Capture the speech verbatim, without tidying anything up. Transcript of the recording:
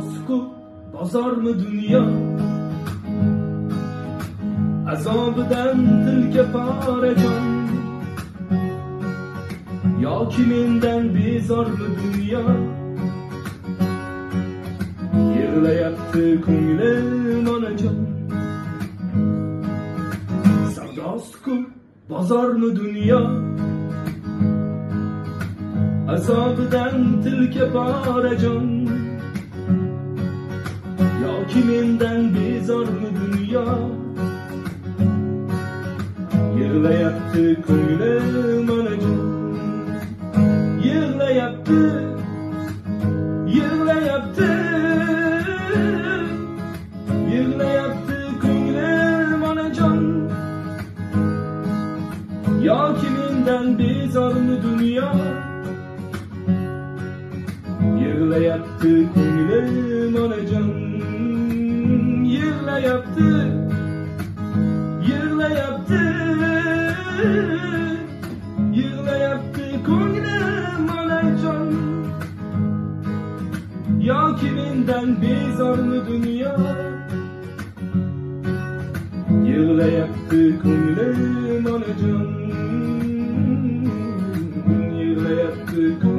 Savdosu bozormi dunyo, azobidan tilka porajon, yoki mendan bezormi dunyo, yig'layapti ko'nglim onajon. Savdosu bozormi dunyo, azobidan tilka porajon, yoki mendan bezormi dunyo, yig'layapti ko'nglim onajon. Yig'layapti, yig'layapti, yig'layapti ko'nglim onajon, yoki mendan bezormi dunyo, yig'layapti ko'nglim onajon. Yig'layapti, yig'layapti, yig'layapti ko'nglim onajon, yoki mendan bezormi dunyo, yig'layapti ko'nglim onajon, yig'layapti.